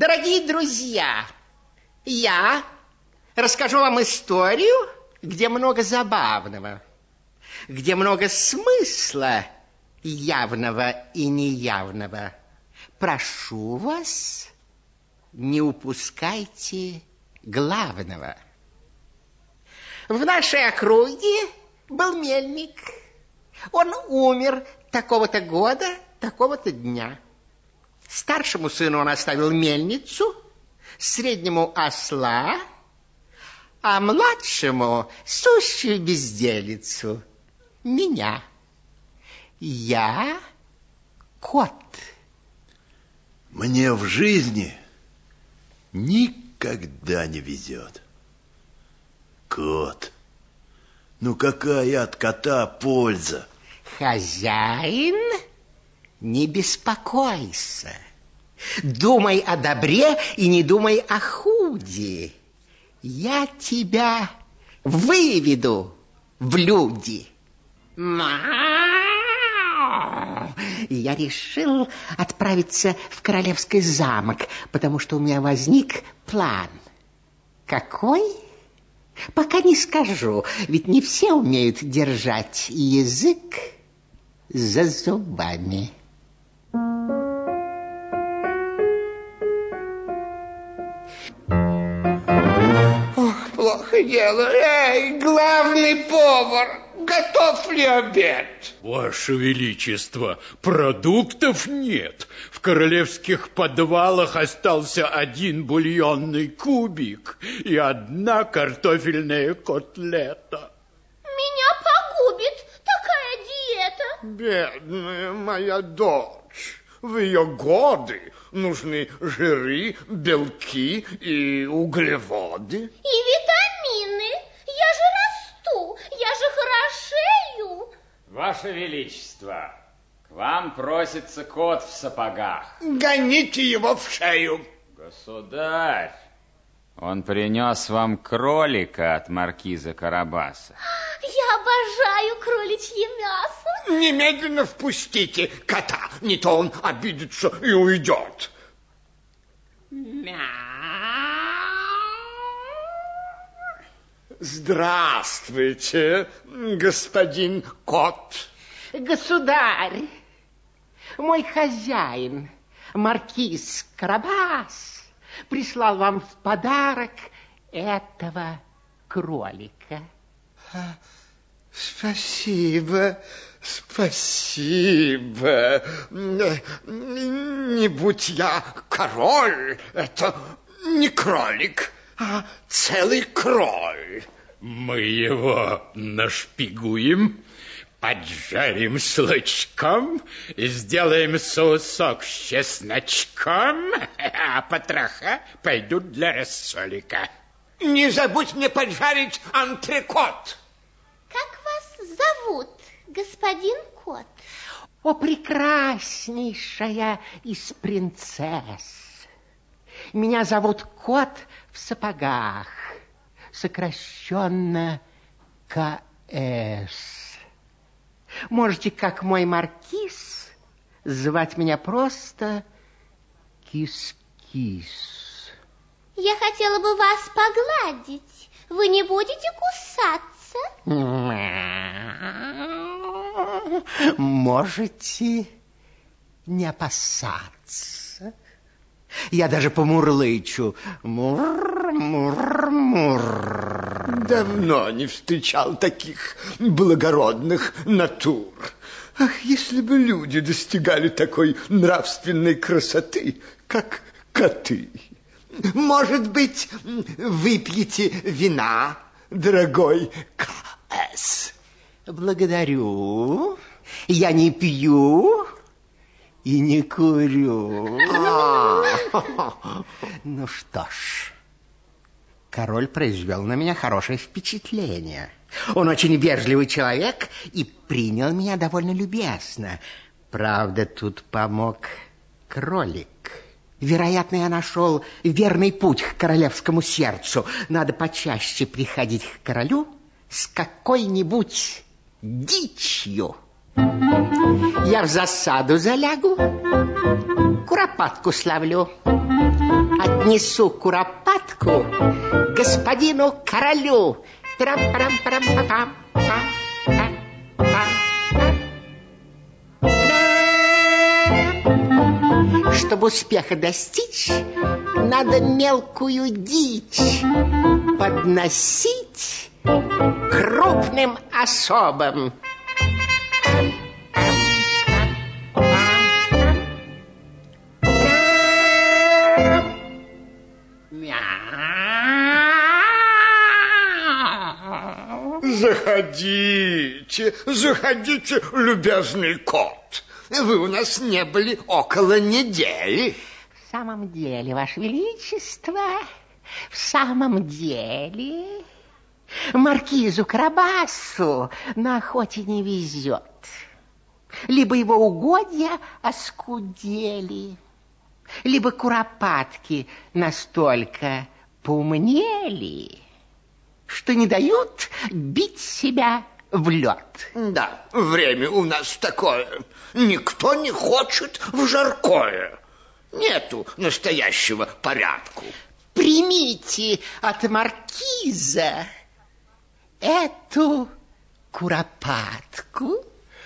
Дорогие друзья, я расскажу вам историю, где много забавного, где много смысла явного и неявного. Прошу вас, не упускайте главного. В нашей округе был мельник. Он умер такого-то года, такого-то дня. Старшему сыну он оставил мельницу, среднему осла, а младшему сущую безделицу — меня. Я кот. Мне в жизни никогда не везет. Кот. Ну какая от кота польза? Хозяин, не беспокойся. Думай о добре и не думай о худе. Я тебя выведу в люди. И я решил отправиться в королевский замок, потому что у меня возник план. Какой? Пока не скажу, ведь не все умеют держать язык за зубами. Ох, плохо дело. Эй, главный повар, готов ли обед? Ваше Величество, продуктов нет. В королевских подвалах остался один бульонный кубик и одна картофельная котлета. Меня погубит такая диета. Бедная моя дочь. В ее годы нужны жиры, белки и углеводы. И витамины. Я же расту, я же хорошею. Ваше Величество, к вам просится кот в сапогах. Гоните его в шею. Государь, он принес вам кролика от маркиза Карабаса. Я обожаю кроличье мясо. Немедленно впустите кота, не то он обидится и уйдет. Здравствуйте, господин кот. Государь, мой хозяин, маркиз Карабас, прислал вам в подарок этого кролика. Спасибо, спасибо. Не будь я король, это не кролик, а целый кроль. Мы его нашпигуем, поджарим с лучком, сделаем соусок с чесночком, а потроха пойдут для рассолика. Не забудь мне поджарить антрекот. Как вас зовут, господин кот? О, прекраснейшая из принцесс! Меня зовут Кот в сапогах, сокращенно К.С. Можете, как мой маркиз, звать меня просто Кис-Кис. Я хотела бы вас погладить. Вы не будете кусаться? Можете не опасаться. Я даже помурлычу. Мур-мур-мур. Давно не встречал таких благородных натур. Ах, если бы люди достигали такой нравственной красоты, как коты. Может быть, выпьете вина, дорогой К.С.? Благодарю. Я не пью и не курю. Ну что ж, король произвел на меня хорошее впечатление. Он очень вежливый человек и принял меня довольно любезно. Правда, тут помог кролик. Вероятно, я нашел верный путь к королевскому сердцу. Надо почаще приходить к королю с какой-нибудь дичью. Я в засаду залягу, куропатку славлю, а Несу куропатку господину королю. Чтобы успеха достичь, надо мелкую дичь подносить крупным особам. Заходите, заходите, любезный кот. Вы у нас не были около недели. В самом деле, Ваше Величество, в самом деле, маркизу Карабасу на охоте не везет. Либо его угодья оскудели, либо куропатки настолько поумнели, что не дают бить себя в лед. Да, время у нас такое. Никто не хочет в жаркое. Нету настоящего порядку. Примите от маркиза эту куропатку.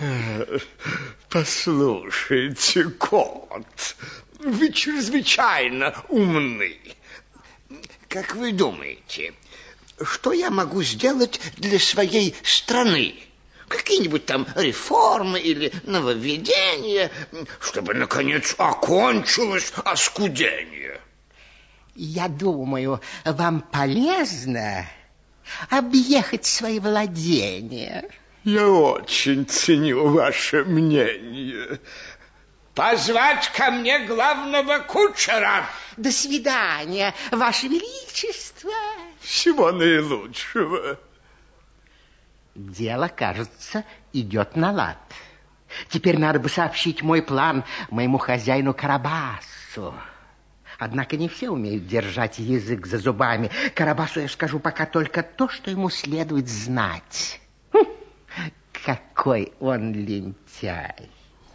Послушайте, кот, вы чрезвычайно умны. Как вы думаете, что я могу сделать для своей страны? Какие-нибудь там реформы или нововведения, чтобы, наконец, окончилось оскудение? Я думаю, вам полезно объехать свои владения. Я очень ценю ваше мнение. Позвать ко мне главного кучера. До свидания, Ваше Величество. Всего наилучшего. Дело, кажется, идет на лад. Теперь надо бы сообщить мой план моему хозяину Карабасу. Однако не все умеют держать язык за зубами. Карабасу я скажу пока только то, что ему следует знать. Какой он лентяй.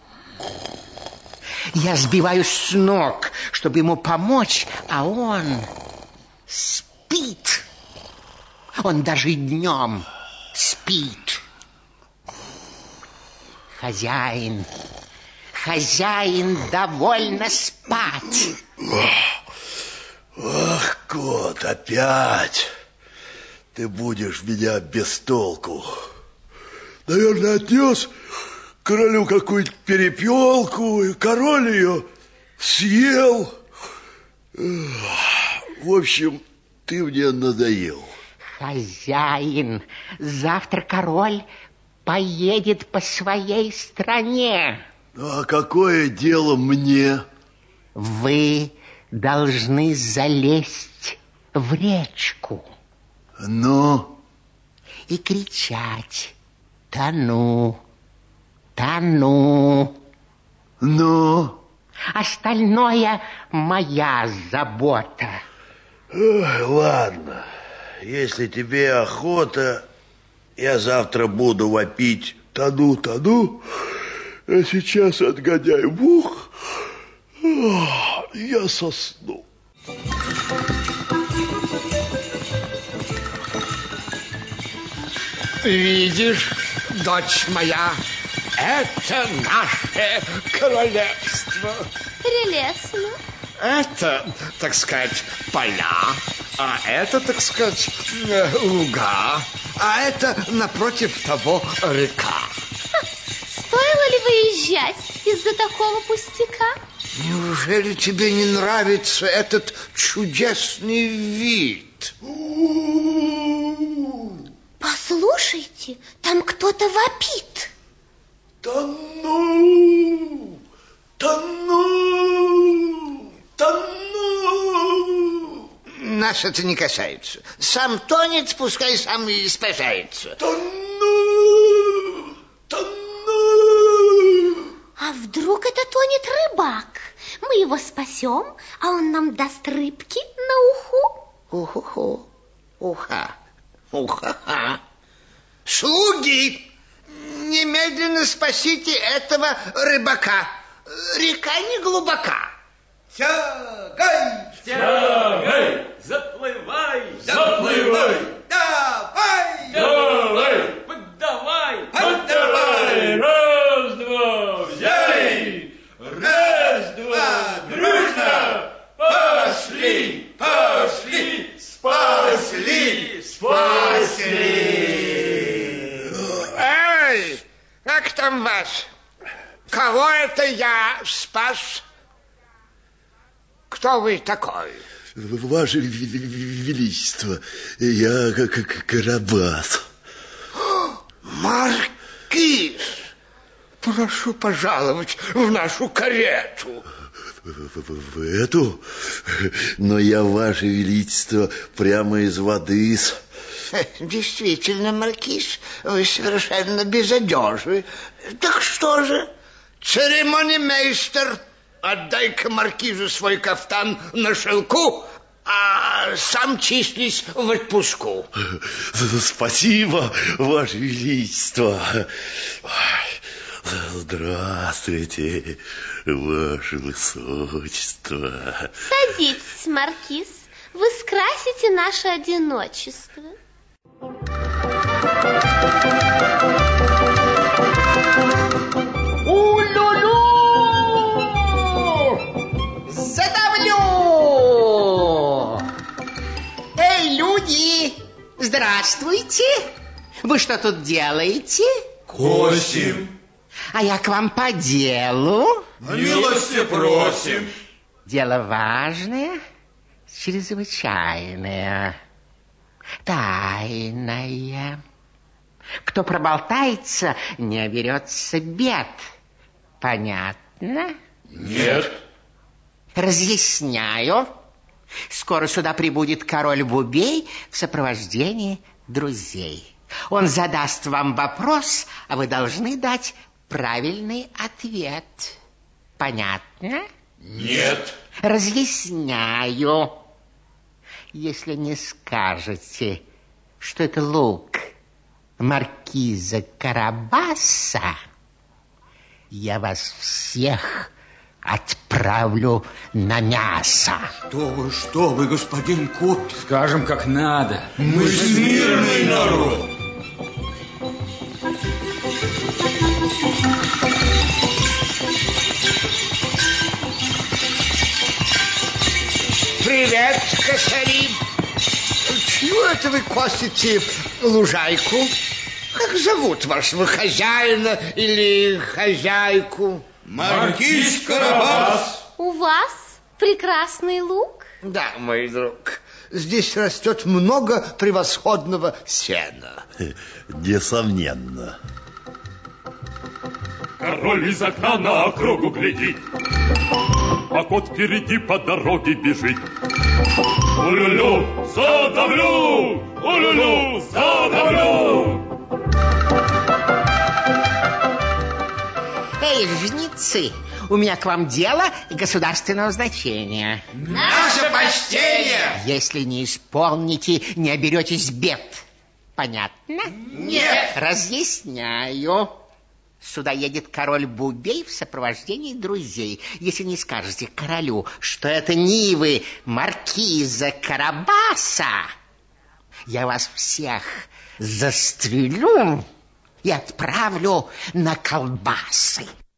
Я сбиваюсь с ног, чтобы ему помочь, а он спит. Он даже и днем спит. Хозяин довольно спать. Ах, кот, опять ты будешь меня без толку. Наверное, отнес королю какую-то перепелку, и король ее съел. В общем, ты мне надоел. Хозяин, завтра король поедет по своей стране. А какое дело мне? Вы должны залезть в речку. Ну? И кричать: тону, тону. Ну? Остальное моя забота. Ой, ладно, если тебе охота, я завтра буду вопить тону, тону, а сейчас отгоняй мух, я сосну. Видишь, дочь моя, это наше королевство. Прелестно. Это, так сказать, поля, а это, так сказать, луга, а это напротив того река. Стоило ли выезжать из-за такого пустяка? Неужели тебе не нравится этот чудесный вид? Послушайте, там кто-то вопит. Тону, тону, тону. Нас это не касается. Сам тонет, пускай сам и спасается. Тону, тону. А вдруг это тонет рыбак? Мы его спасем, а он нам даст рыбки на уху. Уху-ху, уха, уха-ха. Слуги, немедленно спасите этого рыбака. Река не глубока. Тягай, Тягай, заплывай, Заплывай! Давай! давай, поддавай, Поддавай! раз, два, взяли, Раз, два, дружно! Пошли! Пошли! Спасли! Спасли! Эй, как там вас? Кого это я спас? Кто вы такой? Ваше Величество, я Карабас. Маркиз, прошу пожаловать в нашу карету. В эту? Но я, Ваше Величество, прямо из воды. Действительно, маркиз, вы совершенно без одежды. Так что же, церемонимейстер, отдай-ка маркизу свой кафтан на шелку, а сам числись в отпуску. Спасибо, Ваше Величество. Здравствуйте, Ваше Высочество. Садитесь, маркиз. Вы скрасите наше одиночество. У-лю-лю! Задавлю! Эй, люди! Здравствуйте! Вы что тут делаете? Косим! А я к вам по делу. Милости просим! Дело важное, чрезвычайное, тайное. Кто проболтается, не оберется бед. Понятно? Нет. Разъясняю. Скоро сюда прибудет король Бубей в сопровождении друзей. Он задаст вам вопрос, а вы должны дать правильный ответ. Понятно? Нет. Разъясняю. Если не скажете, что это лук маркиза Карабаса, я вас всех отправлю на мясо. Что вы, господин Кот? Скажем, как надо. Мы смирный народ. Привет, косари. Чего это вы косите лужайку? Как зовут вашего хозяина или хозяйку? Маркиз Карабас. У вас прекрасный лук? Да, мой друг. Здесь растет много превосходного сена. Несомненно. Король из окна на округу глядит, а кот впереди по дороге бежит. У-лю-лю, задавлю! У-лю-лю, задавлю! Эй, жнецы, у меня к вам дело государственного значения. Наше почтение! Если не исполните, не оберетесь бед. Понятно? Нет. Разъясняю. Сюда едет король Бубей в сопровождении друзей. Если не скажете королю, что это нивы маркиза Карабаса, я вас всех застрелю и отправлю на колбасы.